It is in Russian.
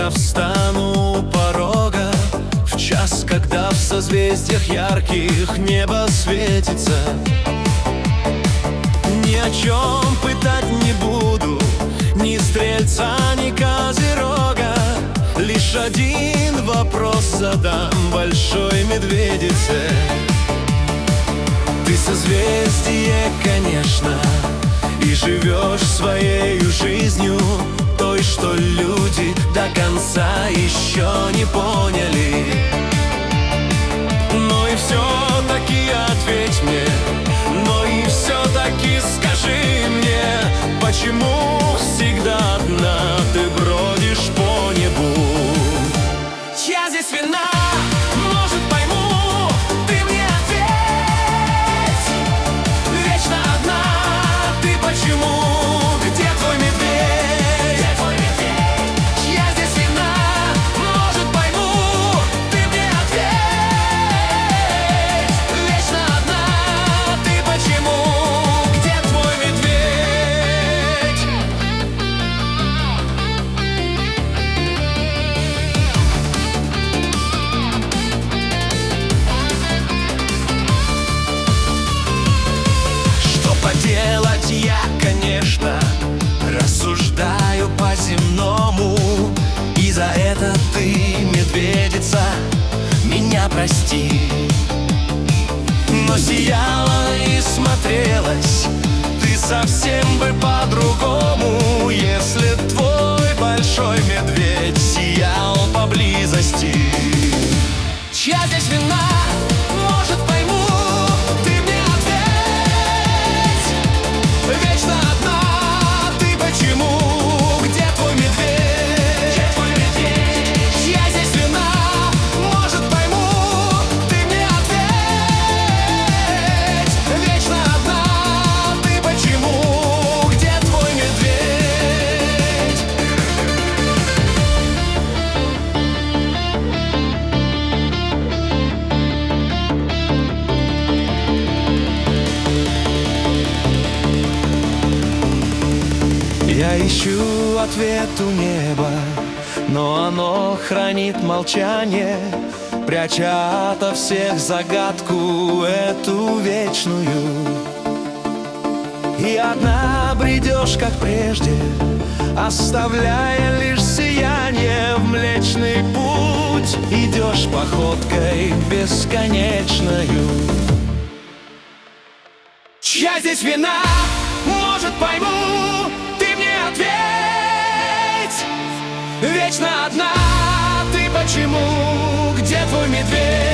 я встану у порога, в час, когда в созвездиях ярких небо светится. Ни о чем пытать не буду, ни стрельца, ни козерога. Лишь один вопрос задам большой медведице. Ты созвездие, конечно, и живешь своей жизнью, той, что люди до конца еще не поняли. Но и все-таки ответь мне, но и все-таки скажи мне, почему всегда одна ты бродишь по небу? Я здесь вина, может, пойму, ты мне ответь. Вечно одна ты почему? Где твой медведь? Где твой медведь? Я здесь вина, может, пойму, ты мне ответь. Вечно одна ты почему? Где твой медведь? Что поделать, я, конечно, рассуждаю по-земному, и за это ты, медведица, меня прости. Но сияла и смотрелась ты совсем бы по-другому, если твой большой медведь сиял поблизости. Чья здесь вина? Может, пойму, ты мне ответь. Вечно одна ты почему? Где твой медведь? Где твой медведь? Чья здесь вина? Может, пойму, ты мне ответь. Вечно одна ты почему? Где твой медведь? Я ищу ответ у неба, но оно хранит молчание, пряча ото всех загадку эту вечную. И одна бредешь, как прежде, оставляя лишь сияние в Млечный Путь. Идешь походкой бесконечною. Чья здесь вина? Может, пойму, ты мне ответь. Вечно одна ты почему? Где твой медведь?